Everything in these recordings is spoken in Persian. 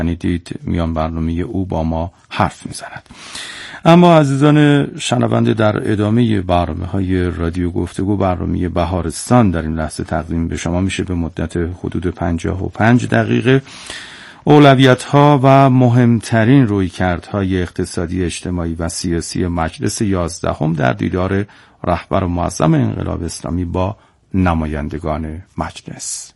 دید میان برنامه او با ما حرف میزند. اما عزیزان شنونده، در ادامه برنامه‌های رادیو گفتگو برنامه بهارستان در این لحظه تقدیم به شما میشه به مدت حدود 55 دقیقه اولویت‌ها و مهمترین رویکردهای اقتصادی، اجتماعی و سیاسی مجلس 11 در دیدار رهبر معظم انقلاب اسلامی با نمایندگان مجلس.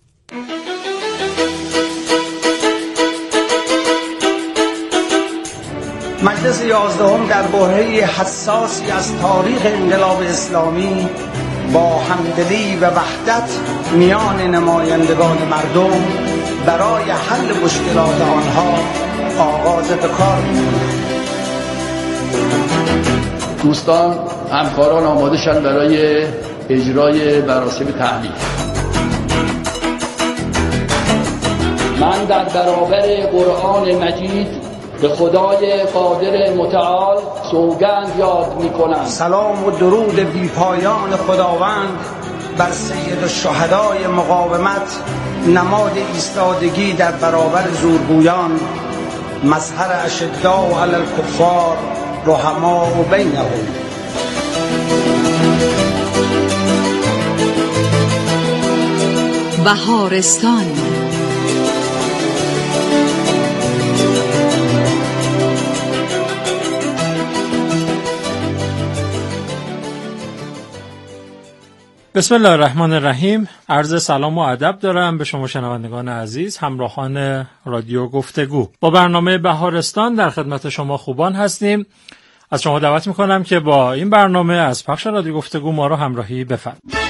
مجلس 11 در برهه حساسی از تاریخ انقلاب اسلامی با همدلی و وحدت میان نمایندگان مردم برای حل مشکلات آنها آغاز به کار می‌کند. دوستان، همکاران آماده شدند برای اجرای مراسم تحلیل. من در برابر قرآن مجید به خدای قادر متعال سوگند یاد می‌کنم. سلام و درود بی‌پایان خداوند بر سید الشهدای مقاومت، نماد ایستادگی در برابر زورگویان، مظهر اشداء علی الکفار، رحماء بینهم. بهارستان. بسم الله الرحمن الرحیم. عرض سلام و ادب دارم به شما شنوندگان عزیز، همراهان رادیو گفتگو. با برنامه بهارستان در خدمت شما خوبان هستیم. از شما دعوت میکنم که با این برنامه از پخش رادیو گفتگو ما را همراهی بفرمایید.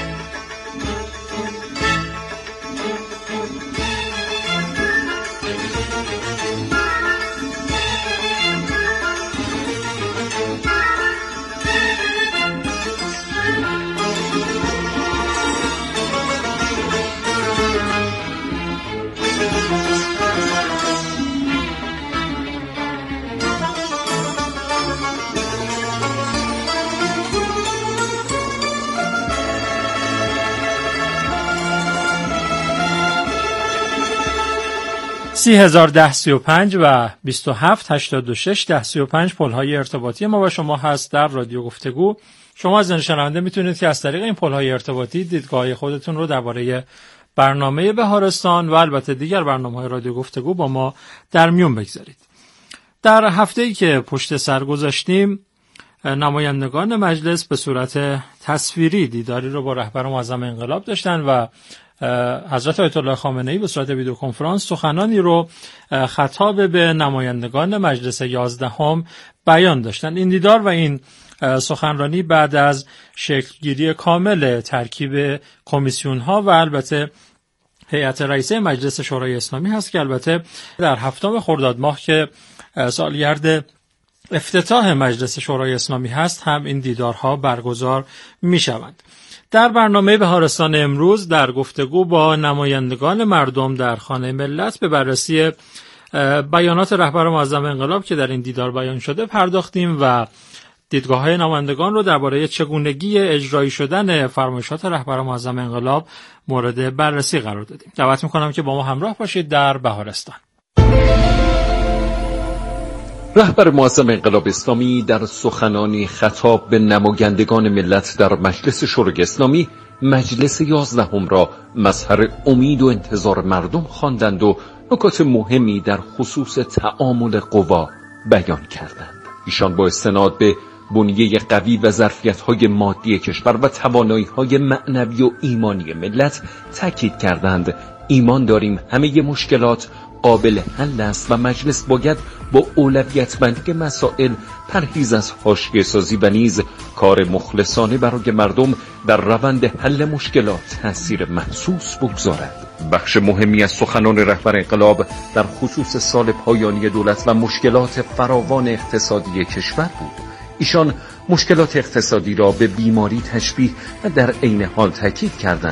(30,010) و 2786 پل‌های ارتباطی ما با شما هست در رادیو گفتگو. شما از شنونده میتونید که از طریق این پل‌های ارتباطی دیدگاه خودتون رو درباره برنامه بهارستان و البته دیگر برنامه‌های رادیو گفتگو با ما در میون بگذارید. در هفته‌ای که پشت سر گذاشتیم، نمایندگان مجلس به صورت تصویری دیداری رو با رهبر معظم انقلاب داشتن و حضرت آیت الله خامنه‌ای به صورت ویدیو کنفرانس سخنانی رو خطاب به نمایندگان مجلس 11 بیان داشتن. این دیدار و این سخنرانی بعد از شکلگیری کامل ترکیب کمیسیون ها و البته هیئت رئیسه مجلس شورای اسلامی هست که البته در 7 خرداد ماه که سالگرد افتتاح مجلس شورای اسلامی هست هم این دیدارها برگزار می شوند. در برنامه بهارستان امروز در گفتگو با نمایندگان مردم در خانه ملت به بررسی بیانات رهبر معظم انقلاب که در این دیدار بیان شده پرداختیم و دیدگاه‌های نمایندگان رو درباره چگونگی اجرایی شدن فرمایشات رهبر معظم انقلاب مورد بررسی قرار دادیم. دعوت می‌کنم که با ما همراه باشید در بهارستان. رهبر معظم انقلاب اسلامی در سخنانی خطاب به نمایندگان ملت در مجلس شورای اسلامی مجلس 11 را مظهر امید و انتظار مردم خواندند و نکات مهمی در خصوص تعامل قوا بیان کردند. ایشان با استناد به بنیه قوی و ظرفیت‌های مادی کشور و توانایی‌های معنوی و ایمانی ملت تاکید کردند ایمان داریم همه مشکلات قابل حل است و مجلس باید با اولویت بندی مسائل، پرهیز از حاشیه‌سازی و نیز کار مخلصانه برای مردم در روند حل مشکلات تأثیر محسوس بگذارد. بخش مهمی از سخنان رهبر انقلاب در خصوص سال پایانی دولت و مشکلات فراوان اقتصادی کشور بود. ایشان مشکلات اقتصادی را به بیماری تشبیه و در عین حال تاکید کردند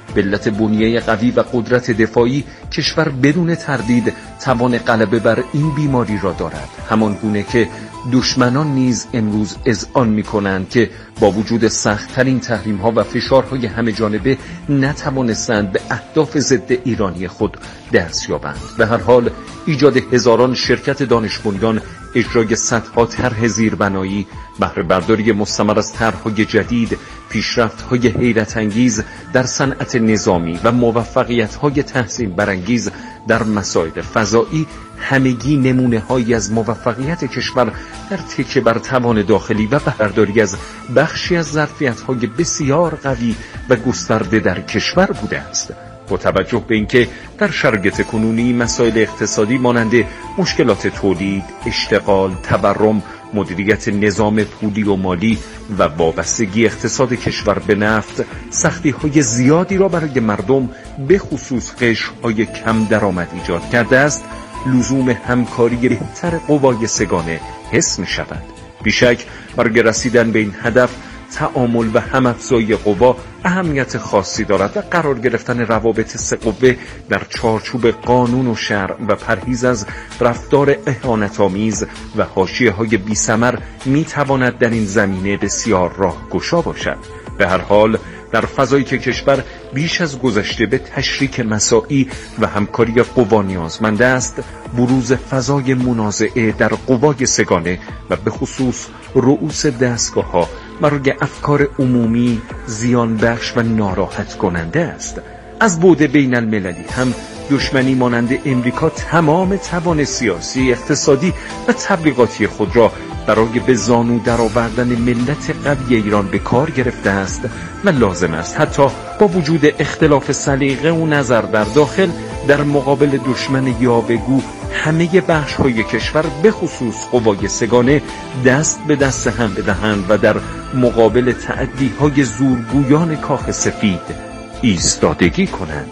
به علت بنیه قوی و قدرت دفاعی کشور بدون تردید توان غلبه بر این بیماری را دارد، همان گونه که دشمنان نیز امروز اذعان می‌کنند که با وجود سخت‌ترین تحریم‌ها و فشارهای همه جانبه نتوانستند به اهداف ضد ایرانی خود دست یابند. به هر حال ایجاد هزاران شرکت دانش بنیان، اجرای صدها طرح زیربنایی، بهره برداری مستمر از طرح‌های جدید، پیشرفت‌های حیرت انگیز در صنعت نظامی و موفقیت‌های تحسین برانگیز در مسائل فضایی همگی نمونه‌هایی از موفقیت کشور در تکیه بر توان داخلی و بهره‌برداری از بخشی از ظرفیت‌های بسیار قوی و گسترده در کشور بوده است. با توجه به اینکه در شرایط کنونی مسائل اقتصادی مانند مشکلات تولید، اشتغال، تورم، مدیریت نظام پولی و مالی و وابستگی اقتصاد کشور به نفت سختی‌های زیادی را برای مردم به خصوص قشرهای کم درآمد ایجاد کرده است، لزوم همکاری بهتر قوای سگانه حس می‌شود. بیشک برای رسیدن به این هدف تعامل و هم‌افزایی قوا اهمیت خاصی دارد و قرار گرفتن روابط سه قوه در چارچوب قانون و شرع و پرهیز از رفتار اهانت‌آمیز و حاشیه‌های بی‌ثمر می‌تواند در این زمینه بسیار راهگشا باشد. به هر حال در فضایی که کشور بیش از گذشته به تشریک مساعی و همکاری قوا نیازمند است، بروز فضای منازعه در قوای سگانه و به خصوص رؤوس دستگاه‌ها برای افکار عمومی زیان بخش و ناراحت کننده است. از بعد بین المللی هم دشمنی مانند امریکا تمام توان سیاسی، اقتصادی و تبلیغاتی خود را برای به زانو درآوردن ملت قوی ایران به کار گرفته است و لازم است حتی با وجود اختلاف سلیقه و نظر در داخل در مقابل دشمن یاوه‌گو همه بخش‌های کشور به خصوص قوای سگانه دست به دست هم بدهند و در مقابل تعدی‌های زورگویان کاخ سفید ایستادگی کنند.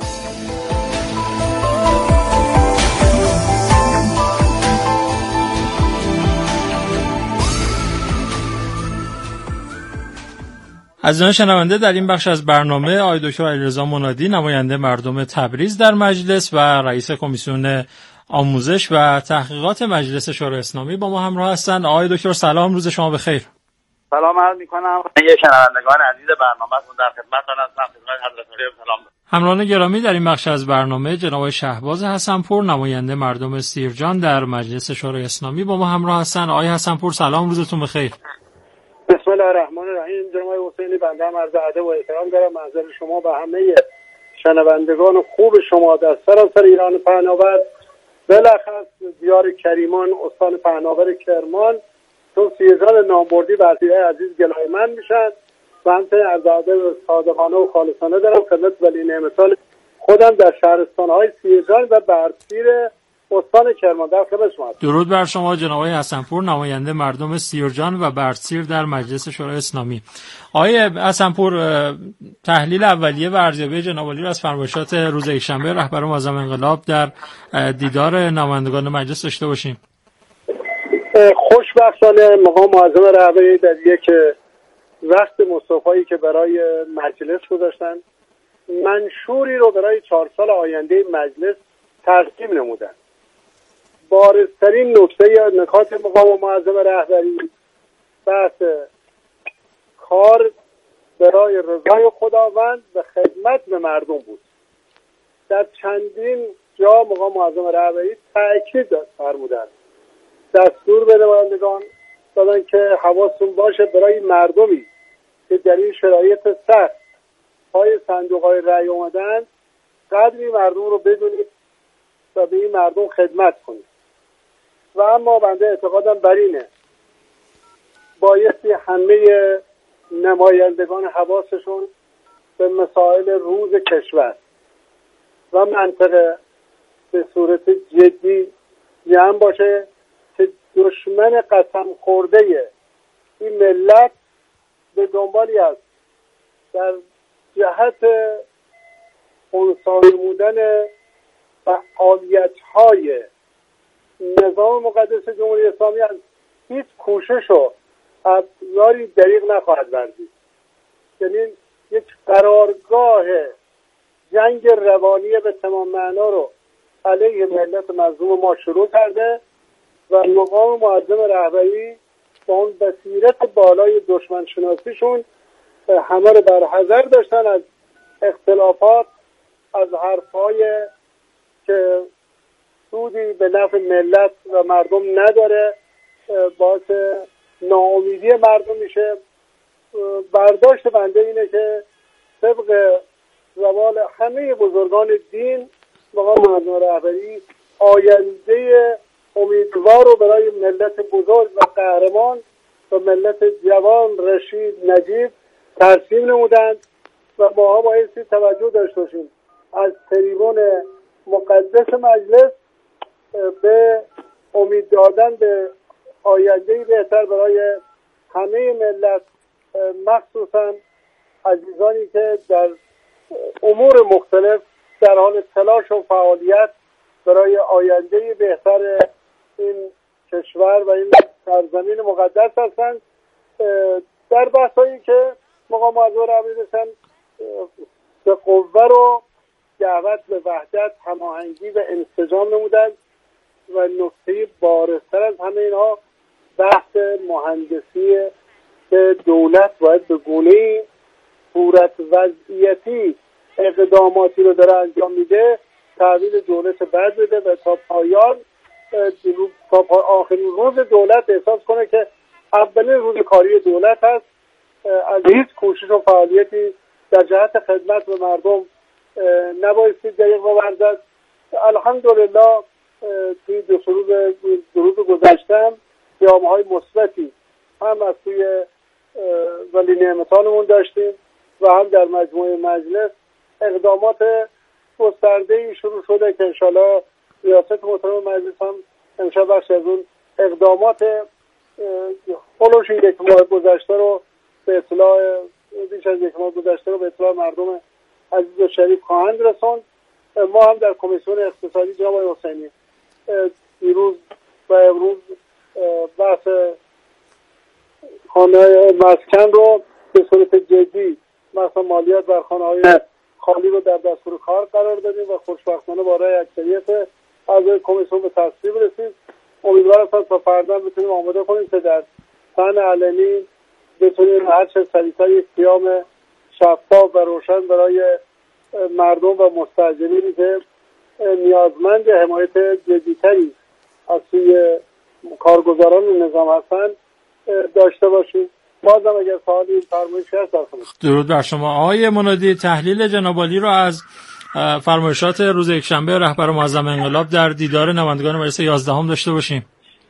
عزیزان شنونده، در این بخش از برنامه آقای دکتر علیرضا منادی، نماینده مردم تبریز در مجلس و رئیس کمیسیون آموزش و تحقیقات مجلس شورای اسلامی با ما همراه هستند. آقای دکتر سلام، روز شما بخیر. سلام عرض می‌کنم. شنوندگان عزیز برنامه‌تون در خدمتتون هستم. خدمت حضرت عالی سلام. همراهان گرامی، در این بخش از برنامه جناب شهباز حسنپور، نماینده مردم سیرجان در مجلس شورای اسلامی با ما همراه هستند. آقای حسنپور سلام، روزتون بخیر. بسم الله الرحمن الرحیم. جناب حسینی، بنده هم عرض ادب و احترام دارم محضر شما و همه شنوندگان خوب شما در سراسر ایران پهناور، بالاخص دیار کریمان، استان پهناور کرمان، چون سیرجان نامبردی وزیر عزیز گلایمند میشن و همچنین عرض ادب صادقانه و خالصانه دارم خدمت ولی نعمتان خودم در شهرستان‌های سیرجان و برسیر استان کرمان در خدمت شما. درود بر شما جناب حسنپور، نماینده مردم سیرجان و برسیر در مجلس شورای اسلامی. آقای حسنپور، تحلیل اولیه و ارزیابی جناب عالی را از فرمایشات روز یکشنبه رهبر معظم انقلاب در دیدار نمایندگان مجلس داشته باشیم. خوشبختانه مقام معظم رهبری در یک وقت مصطفایی که برای مجلس گذاشتن، منشوری رو برای 4 سال آینده مجلس ترسیم نمودن. بارزترین نکته یا نکات مقام معظم رهبری بحث کار برای رضای خداوند و خدمت به مردم بود. در چندین جا مقام معظم رهبری تأکید فرمودند، دستور به نمایندگان دادن که حواستون باشه برای مردمی که در این شرایط سخت پای صندوق‌های رأی اومدن قدری مردم رو بدونید و به این مردم خدمت کنید. و اما بنده اعتقادم بر اینه بایستی همه نمایندگان حواسشون به مسائل روز کشور و منطقه به صورت جدی جمع باشه که دشمن قسم خورده این ملت به دنبالی است در جهت خنثی نمودن فعالیت‌های نظام مقدس جمهوری اسلامی از هیچ کوشش و ابزاری دریغ نخواهد ورزید. یعنی یک قرارگاه جنگ روانی به تمام معنا رو علیه ملت مظلوم ما شروع کرده و مقام معظم رهبری با اون بصیرت بالای دشمن شناسیشون همه رو در حذر داشتن از اختلافات، از حرفهای که سودی به نفع ملت و مردم نداره، باعث ناامیدی مردم میشه. برداشت بنده اینه که طبق روال همه بزرگان دین مقام معظم رهبری آینده امیدوار رو برای ملت بزرگ و قهرمان و ملت جوان رشید نجیب ترسیم نمودند و ماها بایستی توجه داشته باشیم از تریبون مقدس مجلس به امید دادن به آینده‌ای بهتر برای همه ملت، مخصوصا عزیزانی که در امور مختلف در حال تلاش و فعالیت برای آینده‌ای بهتر این کشور و این سرزمین مقدس هستند. در بحثایی که مقام معظم رهبری داشتن به قوه رو دعوت به وحدت، هماهنگی و انسجام نمودند و نکته بارزتر از همه اینها بحث مهندسی که دولت باید به گونه‌ای صورت وضعیتی اقداماتی رو داره انجام میده تحویل دولت بعد بده و تا پایان تا آخرین روز دولت احساس کنه که اولین روز کاری دولت هست، از هیچ کوشش و فعالیتی در جهت خدمت به مردم نبایستی دریغ بورزد. الحمدلله توی دو روز گذشته پیام‌های مثبتی هم از توی ولی نعمتانمون داشتیم و هم در مجموعه مجلس اقدامات گسترده‌ای شروع شده که انشالله ریاست محترم مجلس هم امشب بخش از اون اقدامات خلوش یک ماه گذشته رو به اطلاع بیش از یک ماه گذشته رو به اطلاع مردم عزیز و شریف خواهند رسوند. ما هم در کمیسیون اقتصادی جناب آقای حسینی دیروز و امروز بحث خانه مسکن رو به صورت جدی مثلا مالیات بر خانه‌های خالی رو در دستور کار قرار دادیم و خوشبختانه با رأی اکثریت اعضای کمیسیون به تصویب رسید. امیدوارم تا فردا بتونیم آماده کنیم که در صحن علنی بتونیم هر چه سریعتر یک قیام شفاف و روشن برای مردم و مستاجرینی که نیازمند حمایت جدی‌تری از سوی کارگزاران نظام هستند داشته باشیم. بازم اگر سوالی فرمایشی هست درود بر شما آقای منادی. تحلیل جناب عالی رو از فرمایشات روز یکشنبه رهبر معظم انقلاب در دیدار نمایندگان مجلس 11 داشته باشیم.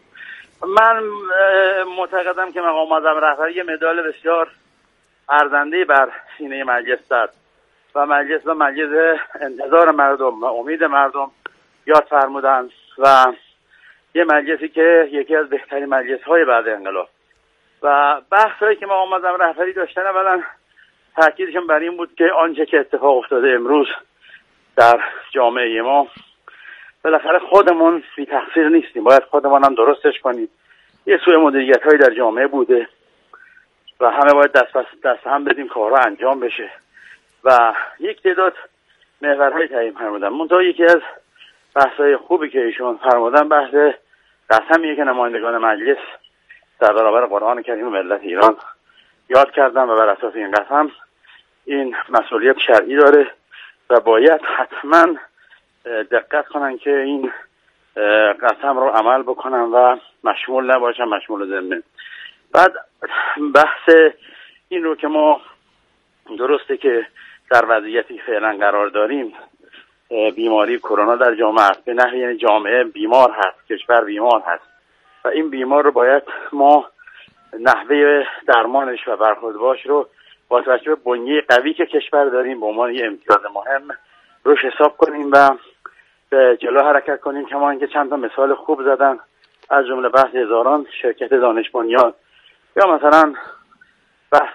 من معتقدم که مقام معظم رهبری یه مدال بسیار ارزنده بر سینه مجلس زد و مجلس انتظار مردم و امید مردم یاد فرمودند و یه مجلسی که یکی از بهترین مجلس‌های بعد انقلاب و بحثایی که مقام معظم رهبری داشتن اولا تاکیدشون بر این بود که آنچه که اتفاق افتاده امروز در جامعه ما بالاخره خودمون بی تقصیر نیستیم، باید خودمون هم درستش کنیم. یه سوء مدیریت‌هایی در جامعه بوده و همه باید دست هم بدیم کارها انجام بشه و یک تعداد محورهای تعیین فرمودن. منتها یکی از بحث‌های خوبی که ایشون فرمودن بحث قسمیه که نمایندگان مجلس در برابر قرآن کریم و ملت ایران یاد کردن و بر اساس این قسم این مسئولیت شرعی داره و باید حتما دقت کنن که این قسم رو عمل بکنن و مشمول نباشن، مشمول ضمن. بعد بحث این رو که ما درسته که در وضعیتی فعلا قرار داریم، بیماری کرونا در جامعه هست، به نحوی یعنی جامعه بیمار هست، کشور بیمار هست و این بیمار رو باید ما نحوه درمانش و برخوردش رو با توجه به بنیه قوی که کشور داریم به عنوان یه امتیاز مهم روش حساب کنیم و به جلو حرکت کنیم. کما اینکه چند تا مثال خوب زدن از جمله بحث هزاران شرکت دانش بنیان یا مثلا بحث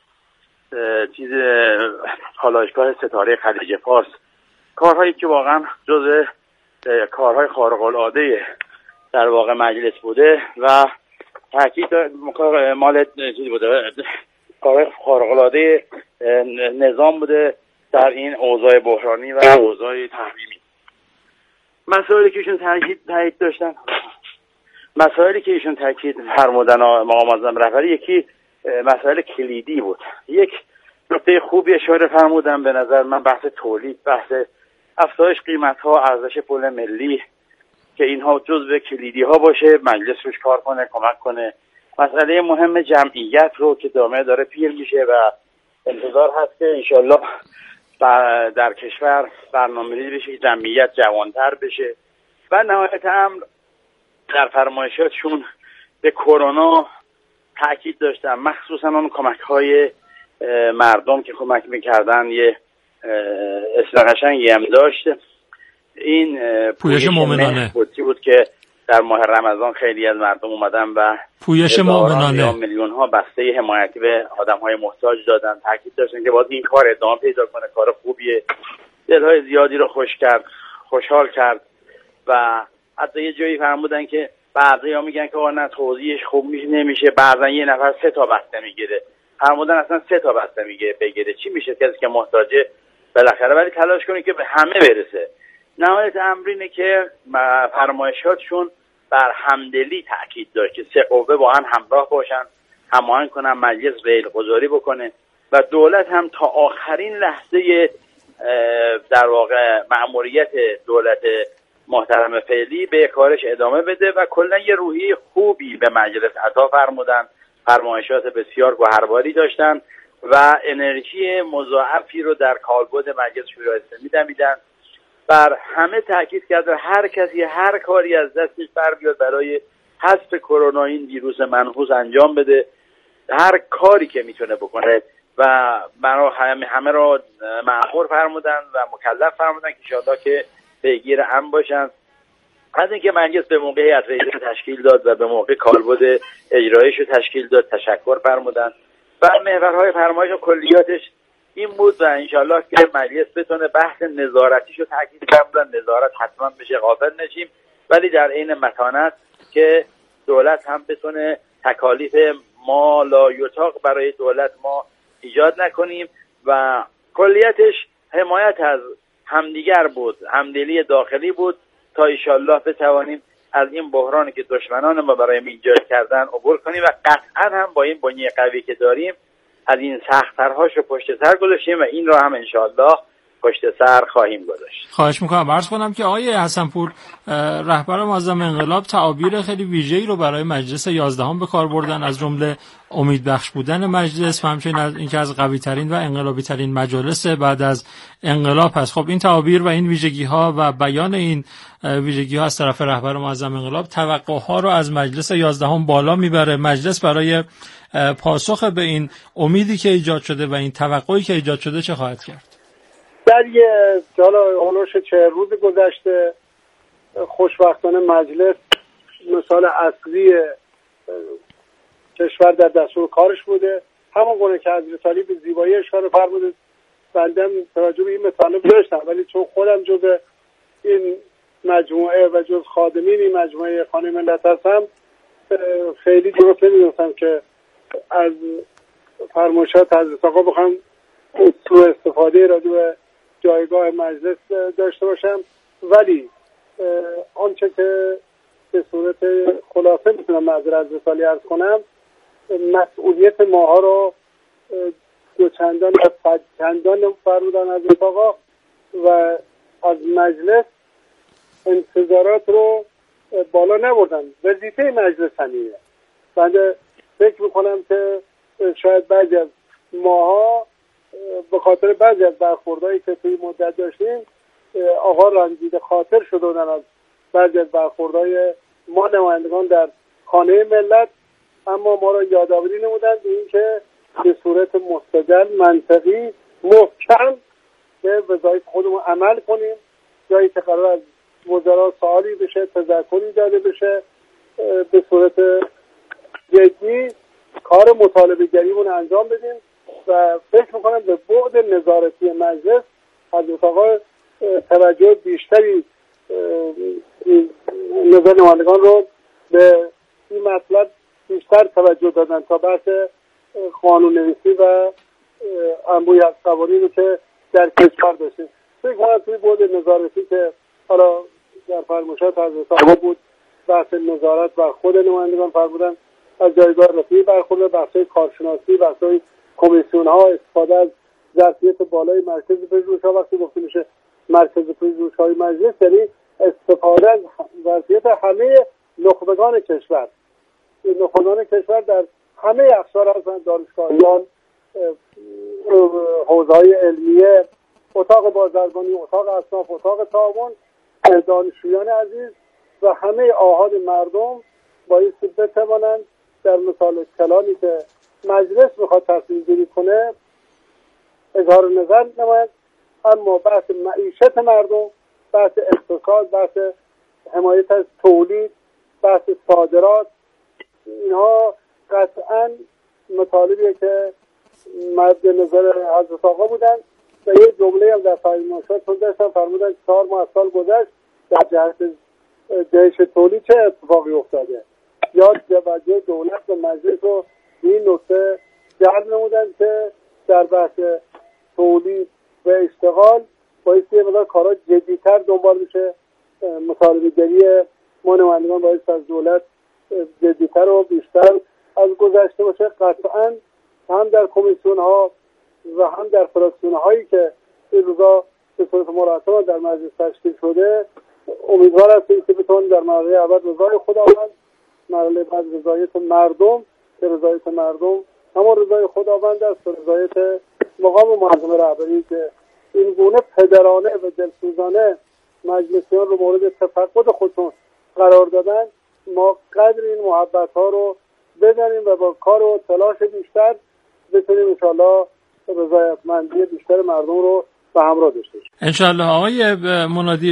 چیز پالایشگاه ستاره خلیج فارس، کارهایی که واقعا جزء کارهای خارق العاده در واقع مجلس بوده و تاکید مال چیزی بوده، کارهای خارق العاده نظام بوده در این اوضاع بحرانی و اوضاع تحریمی. مسائلی که ایشون تاکید داشتن، مسائلی که ایشون تاکید فرمودن آقا معظم رهبری، یکی مسائل کلیدی بود. یک نکته خوبی اشاره فرمودن به نظر من، بحث تولید، بحث افزایش قیمت‌ها، ارزش پول ملی، که اینها جزو کلیدی ها باشه، مجلس روش کار کنه، کمک کنه. مسئله مهم جمعیت رو که جامعه داره پیر میشه و انتظار هست که انشالله در کشور برنامه‌ریزی بشه که جمعیت جوانتر بشه. و نهایت امر در فرمایشاتشون به کرونا تاکید داشتن، مخصوصا اون کمک‌های مردم که کمک میکردن. یه اصطلاح قشنگی هم داشت، این پویش مومنانه بود که در ماه رمضان خیلی از مردم اومدن و پویش مومنانه میلیون ها بسته حمایتی به آدم‌های محتاج دادن. تاکید داشتن که باید این کار ادامه پیدا کنه، کار خوبیه، دل‌های زیادی رو خوشحال کرد. و حتی یه جایی فرمودن که بعضیا میگن که نه توضیحش خوب نمیشه، بعضا یه نفر 3 تا بسته میگیره. فرمودن اصلا 3 تا بسته بگیره چی میشه، کسی که محتاجه بالاخره، ولی تلاش کنید که به همه برسه. نهایت امر اینه که فرمایشاتشون بر همدلی تاکید داشت که 3 قوه با هم همراه باشن، هماهنگ کنن، مجلس ریل‌گذاری بکنه و دولت هم تا آخرین لحظه در واقع مأموریت دولت محترم فعلی به کارش ادامه بده و کلا یه روحیه خوبی به مجلس عطا فرمودن. فرمایشات بسیار گوهرباری داشتن و انرژی مضاعفی رو در کالبد مجلس شورای اسلامی دمیدن. بر همه تاکید کرده هر کسی هر کاری از دستش بر بیاد برای حذف کرونا، این ویروس منحوس انجام بده، هر کاری که میتونه بکنه و همه رو مأمور فرمودن و مکلف فرمودن که انشاءالله که پیگیر امن باشن. از اینکه مجلس به موقع هیئت رئیسه تشکیل داد و به موقع کالبد اجراییشو تشکیل داد تشکر فرمودن. و محورهای فرمایش و کلیاتش این بود و انشالله که مجلس بتونه بحث نظارتیشو تاکید فرمودن، نظارت حتما بشه، غافل نشیم، ولی در عین متانت که دولت هم بتونه تکالیف ما لا یطاق برای دولت ما ایجاد نکنیم و کلیتش حمایت از همدیگر بود، همدلی داخلی بود تا انشالله بتوانیم از این بحرانی که دشمنان ما برای ایجاد کردن عبور کنیم و قطعا هم با این بنیه قوی که داریم از این سخت‌ترهاش رو پشت سر گذاشتیم و این رو هم انشالله پشت سر خواهیم گذاشت. خواهش میکنم. عرض کنم که آقای حسن‌پور رهبر معظم انقلاب تعابیر خیلی ویژه‌ای رو برای مجلس 11 به کار بردن، از جمله امیدبخش بودن مجلس و همچنین از اینکه از قوی‌ترین و انقلابی‌ترین مجالس بعد از انقلاب هست. خب این تعابیر و این ویژگی‌ها و بیان این ویژگی‌ها از طرف رهبر معظم انقلاب توقع‌ها رو از مجلس 11 بالا میبره. مجلس برای پاسخ به این امیدی که ایجاد شده و این توقعی که ایجاد شده چه خواهد کرد؟ در یه هلوش 40 روز گذشته خوشبختانه مجلس مثال اصلی کشور در دستور کارش بوده. همون گونه که حضرت علی به زیبایی اشاره فرمودند، بنده توجه به این مطالب داشتم، ولی چون خودم جزء این مجموعه و جز خادمین این مجموعه خانه ملت هستم، خیلی درست نمی‌دونستم که از فرمایشات حضرت آقا بخوام سوء استفاده راجع به جایگاه مجلس داشته باشم. ولی آنچه که به صورت خلاصه میتونم معذرت حضرت علی عرض کنم، مسئولیت ماها رو دوچندان و صدچندان فرمودن حضرت آقا و از مجلس انتظارات رو بالا نبردن. وظیفه مجلس همینه. بنده فکر میکنم که شاید بعضی از ماها به خاطر بعضی از برخوردهایی که توی مدت داشتیم آقا رنجیده خاطر شده بودن از بعضی از برخوردهای ما نمایندگان در خانه ملت، اما ما را یادآوری نمودند به این که به صورت مستدل، منطقی، محکم به وظایف خودمون عمل کنیم. جایی که قرار از وزرا سوالی بشه، تذکری داده بشه، به صورت جدی کار مطالبه گریمون انجام بدیم و فکر میکنم به بعد نظارتی مجلس حضرت آقا توجه بیشتری نظر نمایندگان رو به این مطلب بیشتر توجه دادن تا بحث قانون نویسی و انبوهی از قوانینی که در کشور داشتیم. فکر کنم توی بود نظارتی که حالا در فرمایشات حضرت آقا بود، بحث نظارت و خود نمایندگان فرمودن از جایگاه رفیع برخورد، بحث‌های کارشناسی، بحث‌های کمیسیون‌ها، استفاده از ظرفیت بالای مرکز پژوهش‌ها. وقتی گفته میشه مرکز پژوهش‌های مجلس یعنی استفاده از ظرفیت همه نخبگان کشور. نخبگان کشور در همه اقشار هستند، دانشگاهیان، حوزه‌های علمیه، اتاق بازرگانی، اتاق اصناف، اتاق تعاون، دانشجویان عزیز و همه آحاد مردم بایستی بتوانند در مثال کلامی که مجلس میخواد تصمیم گیری کنه اظهار نظر نماید، اما بحث معیشت مردم، بحث اقتصاد، بحث حمایت از تولید، بحث صادرات، اینها قطعاً مطالبیه که مد نظر حضرت آقا بودن و یه جمله هم در فرمایشات داشتن، فرمودن 4 ماه از سال گذشت در جهت جهش تولید چه اتفاقی افتاده. یاد توجه دولت و مجلس رو این نکته جلب نمودن که در بحث تولید و اشتغال بایستی یه مقدار کارها جدی‌تر دنبال میشه. مطالبه گری ما نمایندگان باید از دولت جدی‌تر و بیشتر از گذشته باشه. قطعاً هم در کمیسیون ها و هم در فراکسیون هایی که این روزا به صورت مرتب در مجلس تشکیل شده امیدوار هستیم که بتونیم در مرحله اول رضای خداوند، مرحله بعد رضایت مردم، که رضایت مردم همون رضای خداوند است و رضایت مقام معظم رهبری که این گونه پدرانه و دلسوزانه مجلسیان رو مورد تفقد خودشون قرار دادن. ما قدر این محبت ها رو بدانیم و با کار و تلاش بیشتر بتونیم انشاءالله رضایتمندی بیشتر مردم رو به همراه داشته باشیم. انشاءالله. آقای منادی،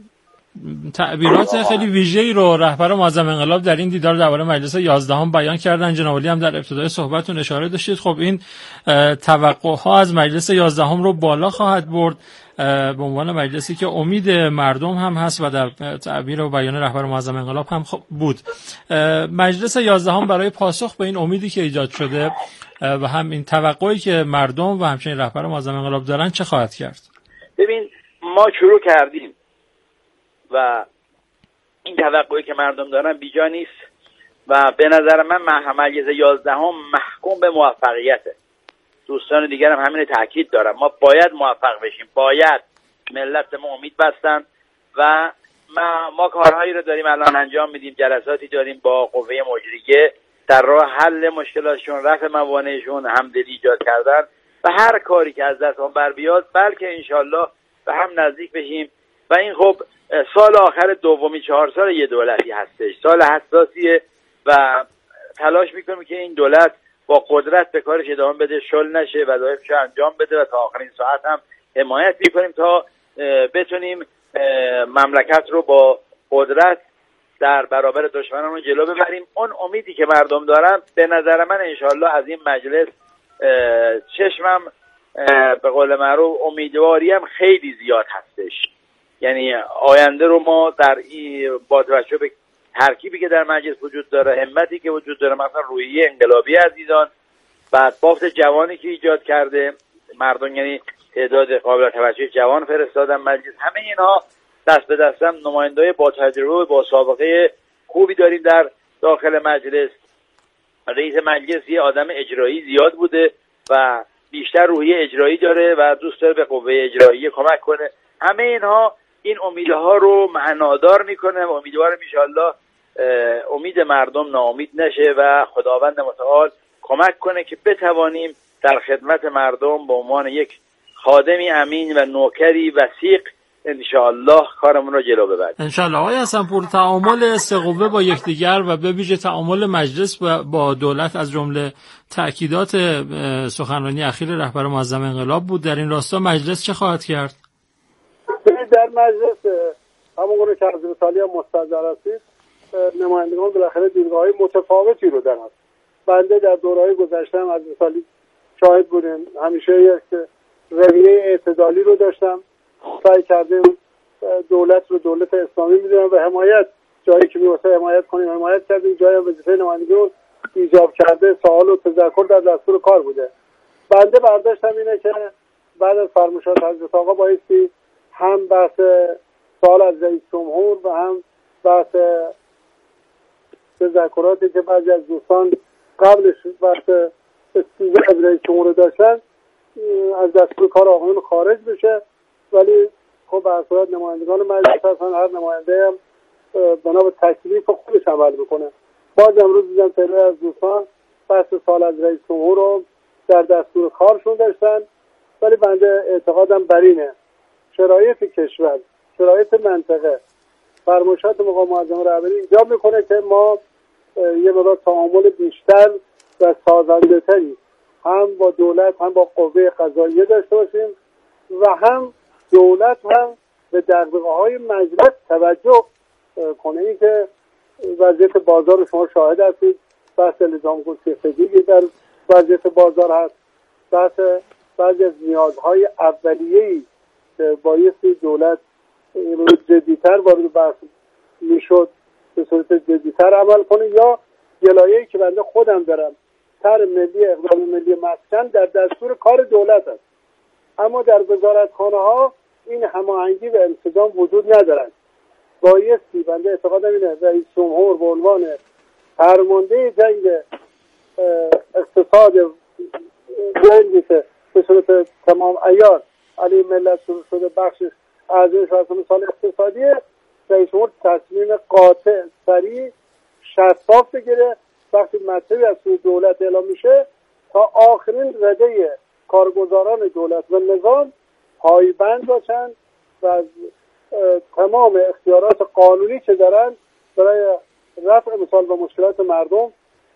تعبیرات خیلی ویژه‌ای رو رهبر معظم انقلاب در این دیدار درباره مجلس 11 بیان کردن. جناب عالی هم در ابتدای صحبتتون اشاره داشتید. خب این توقعها از مجلس 11 رو بالا خواهد برد به عنوان مجلسی که امید مردم هم هست و در تعبیر و بیان رهبر معظم انقلاب هم بود. مجلس 11 برای پاسخ به این امیدی که ایجاد شده و هم این توقعی که مردم و همچنین رهبر معظم انقلاب دارن چه خواهد کرد؟ ببین، ما شروع کردیم و این توقعی که مردم دارن بیجا نیست و به نظر من مجلس 11 محکوم به موفقیته. دوستان دیگر هم همین تاکید دارم، ما باید موفق بشیم، باید ملت ما امید بستن و ما کارهایی رو داریم الان انجام میدیم، جلساتی داریم با قوه مجریه در راه حل مشکلاتشون، رفع موانعشون، همدلی ایجاد کردن و هر کاری که از دستمون بر بیاد بلکه انشالله به هم نزدیک بشیم. و این خب سال آخر دومی 4 سال یه دولتی هستش، سال حساسیه و تلاش میکنیم که این دولت با قدرت به کارش ادامه بده، شل نشه، وظایفش انجام بده و تا آخرین ساعت هم حمایت میکنیم تا بتونیم مملکت رو با قدرت در برابر دشمنان جلو ببریم. اون امیدی که مردم دارن به نظر من انشالله از این مجلس چشمم به قول معروف امیدواریم خیلی زیاد هستش. یعنی آینده رو ما در با توجه به ترکیبی که در مجلس وجود داره، همتی که وجود داره، مثلا روحیه انقلابی عزیزان، بعد بافت جوانی که ایجاد کرده مردم، یعنی تعداد قابل توجه جوان فرستادن مجلس، همه اینها دست به دستم نماینده‌های با تجربه با سابقه خوبی داریم در داخل مجلس. رئیس مجلس یه آدم اجرایی زیاد بوده و بیشتر روحیه اجرایی داره و دوست داره به قوه اجرایی کمک کنه. همه اینها این امیدها رو معنادار میکنه و امیدوارم ان شاءالله امید مردم ناامید نشه و خداوند متعال کمک کنه که بتوانیم در خدمت مردم به عنوان یک خادمی امین و نوکری وثیق ان شاءالله کارمون رو جلو ببریم. ان شاءالله. آقای حسن‌پور، تعامل سه قوه با یکدیگر و به ویژه تعامل مجلس با دولت از جمله تأکیدات سخنرانی اخیر رهبر معظم انقلاب بود. در این راستا مجلس چه خواهد کرد؟ در مجلس همون که از مثالی مستحضر هستید، نمایندگان بالاخره دیدگاه‌های متفاوتی رو دارن. بنده در دوره‌های گذشته هم از مثالی شاهد بودیم، همیشه یک رویه اعتدالی رو داشتم، سعی کردیم دولت رو دولت اسلامی می‌دونم و حمایت جایی که می‌واسه حمایت کنیم حمایت کردیم، جایی وظیفه نمایندگی رو ایجاب کرده سوال و تذکر در دستور کار بوده. بنده برداشتم اینه که بعد از فرمایشات حضرت آقا بایستی هم بحث سوال از رئیس جمهور و هم بحث تذکراتی که بعضی از دوستان قبلش بحث استیزه از رئیس جمهور داشتن از دستور کار آقایون خارج بشه، ولی خب به صورت نمایندگان مجلس هستن، هر نماینده هم بنا به تکلیف خودش عمل بکنه. باز امروز دیدم تعدادی از دوستان بحث سوال از رئیس جمهور رو در دستور کارشون داشتن، ولی بنده اعتقادم بر اینه شرایط کشور، شرایط منطقه، فرمایشات مقام معظم رهبری ایجاب میکنه که ما یه مقدار تعامل بیشتر و سازنده‌تری هم با دولت هم با قوه قضاییه داشته باشیم و هم دولت هم به دغدغه‌های مجلس توجه کنه. این که وضعیت بازار شما شاهد هستید، بحث الزام گسیختگی در وضعیت بازار هست، بحث بعضی از نیازهای اولیه‌ای که بایستی دولت جدی‌تر وارد بحث میشد به صورت جدی‌تر عمل کنه، یا گلایه‌ای که بنده خودم دارم طرح ملی اقدام ملی مسکن در دستور کار دولت است، اما در وزارتخانه‌ها این هماهنگی و انسجام وجود ندارد. بایستی بنده اعتقادم اینه رئیس جمهور به عنوان فرمانده جنگ اقتصاد جنگی که به صورت تمام عیار علیه ملت شده بخش ارزش و مثال اقتصادیه، رئیس جمهور تصمیم قاطع سریع شفاف بگیره وقتی مطلبی از سوی دولت اعلام میشه تا آخرین رده کارگزاران دولت و نظام پایبند باشن و از تمام اختیارات قانونی که دارن برای رفع مثال با مشکلات مردم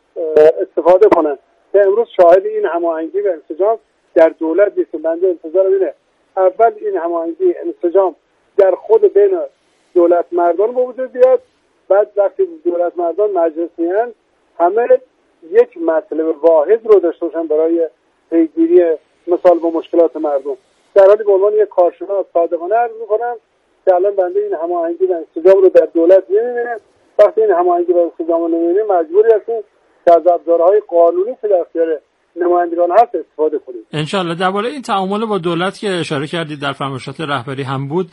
استفاده کنن. که امروز شاهد این هماهنگی و انسجام در دولت نیستیم. بنده انتظارم اینه اول این هماهنگی انسجام در خود بین دولت مردان به وجود بیاد، بعد وقتی دولت مردان مجلس میان همه یک مطلب واحد رو داشته باشن برای پیگیری مثال با مشکلات مردم. در حالی به عنوان یک کارشناس صادقانه عرض میکنم که الان بنده این هماهنگی و انسجام رو در دولت نمیبینم. وقتی این هماهنگی و انسجام رو نمیبینیم مجبوری هستیم که از ابزارهای قانونی که در اختیار نمایندگان هست استفاده کنیم. انشالله. درباره این تعامل با دولت که اشاره کردید در فرمایشات رهبری هم بود،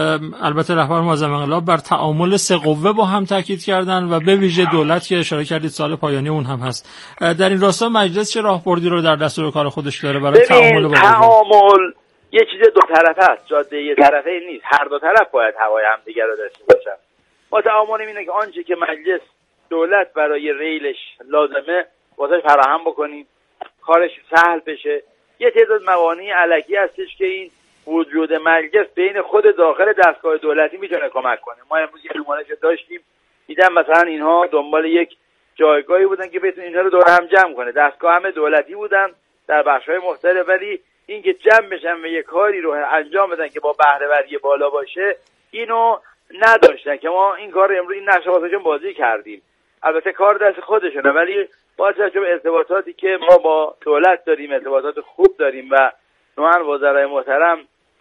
البته رهبر معظم انقلاب بر تعامل سه قوه با هم تاکید کردن و به ویژه دولت که اشاره کردید سال پایانی اون هم هست. در این راستا مجلس چه راهبردی رو در دستور کار خودش داره برای تعامل با تعامل یه چیز دو طرفه است، جاده یه طرفه نیست، هر دو طرف باید هوای همدیگه رو داشته باشن. ما تعامل اینه که آنچه که مجلس دولت برای ریلش لازمه واسه فراهم بکنیم، کارش سهل بشه. یه تعداد موانع الکی هستش که این وجود مجلس بین خود داخل دستگاه دولتی میتونه کمک کنه. ما امروز یه نمونهش داشتیم، دیدم مثلا اینها دنبال یک جایگاهی بودن که بتونن اینها رو دور هم جمع کنه. دستگاه همه دولتی بودن در بخش‌های مختلف، ولی اینکه جمع بشن و یه کاری رو انجام بدن که با بهره وری بالا باشه اینو نداشتن که ما این کار امروز این نقشه واسهشون بازی کردیم. البته کار دست خودشونه، ولی با توجه به ارتباطاتی که ما با دولت داریم ارتباطات خوب داریم و نوعاً وزرای محترم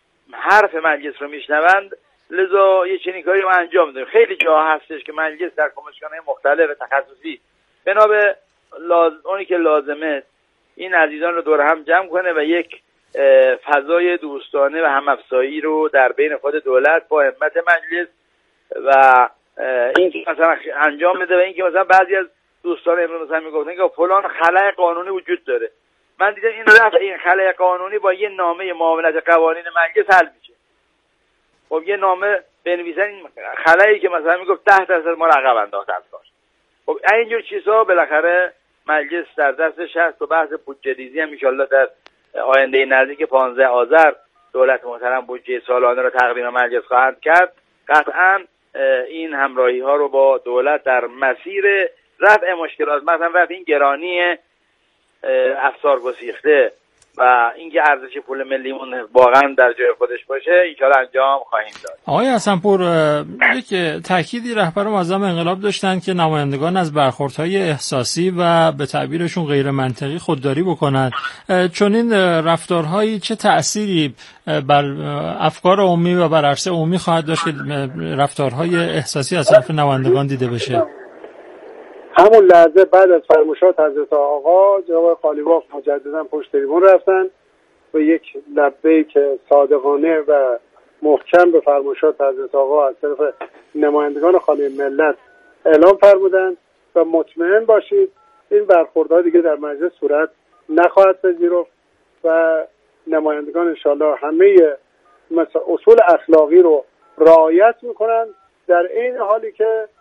حرف مجلس رو میشنوند، لذا یه چنین کاری رو انجام میدیم. خیلی جا هستش که مجلس در کمیسیون‌های مختلف تخصصی بنا به اونی که لازمه این عزیزان رو دور هم جمع کنه و یک فضای دوستانه و هم‌افزایی رو در بین خود دولت با همت مجلس و این که مثلا انجام بده. و این که مثلا بعضی از دوستان امروز مثلا میگفتن که فلان خلأ قانونی وجود داره، من دیدم این رفع این خلأ قانونی با یه نامه معاونت قوانین مجلس حل میشه. خب یه نامه بنویسن این خلایی که مثلا میگفت 10% ما رقم انداخت از کار. خب اینجور چیزا بالاخره مجلس در دستش هست و بحث بودجه ریزی هم ان شاءالله در آینده نزدیک 15 آذر دولت محترم بودجه سالانه رو تقدیم مجلس خواهند کرد. قطعاً این همراهی ها رو با دولت در مسیر رفع مشکلات، مثلا رفع این گرانی افسار گسیخته و اینکه ارزش پول ملیمون واقعا در جای خودش باشه انشاءالله انجام خواهیم داد. آقای حسن‌پور، یک تأکیدی رهبر معظم انقلاب داشتن که نمایندگان از برخوردهای احساسی و به تعبیرشون غیر منطقی خودداری بکنن. چون این رفتارهایی چه تأثیری بر افکار عمومی و بر عرصه عمومی خواهد داشت که رفتارهای احساسی از طرف نمایندگان دیده بشه؟ همون لحظه بعد از فرمایشات حضرت آقا جناب قالیباف مجددا پشت تریبون رفتن و یک لبیک صادقانه و محکم به فرمایشات حضرت آقا از طرف نمایندگان خانه ملت اعلام فرمودند و مطمئن باشید این برخوردها دیگه در مجلس صورت نخواهد پذیرفت و نمایندگان انشاءالله همه اصول اخلاقی رو رعایت میکنن، در این حالی که